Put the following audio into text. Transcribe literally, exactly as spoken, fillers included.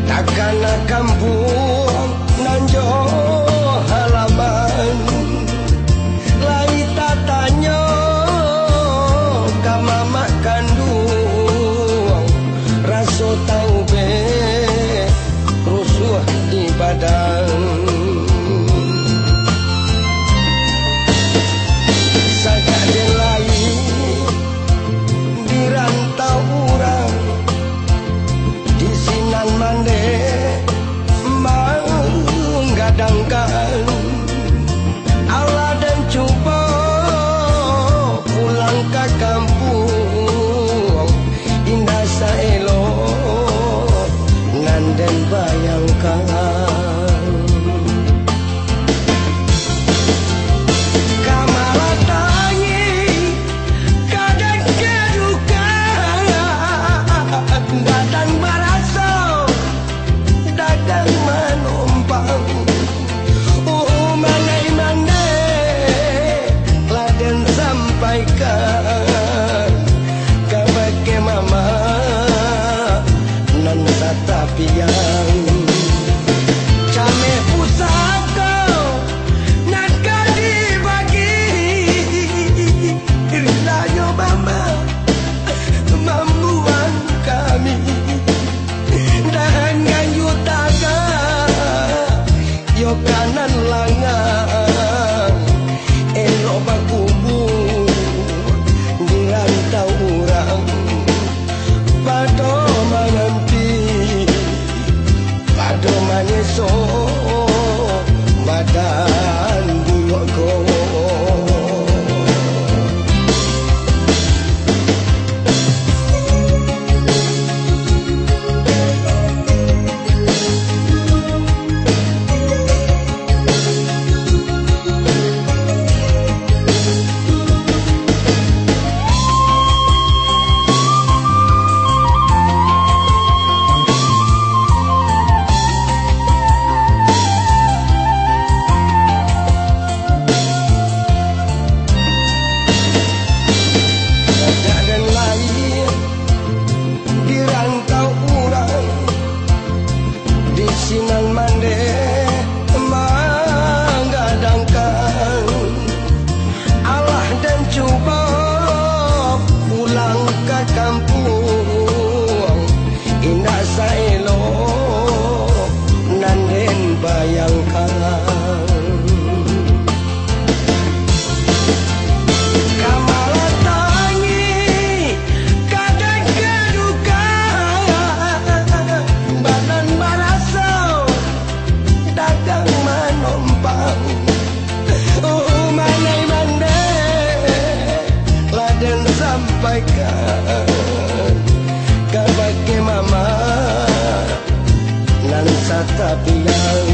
takkan kampung nan jo halaman lai tatanya kama makan duang raso tahu be rusuh di badan sagak den lain di rantau urang di sinan mande menggadangkan Allah dan cuba pulang ke kampung indah saelo nan den bayangkan tapi yang came pusaka nak dibagi rilayo mama mambuan kami dan ganyu taga yo kanan langang elok bakubur di rantau urang pado menanti pado maneso badan buloko sinan mande menggadangkan Allah dan cuba pulang ke kampung indah saelo nan den bayangkan sampaikan ke bagi mama nan sata bilang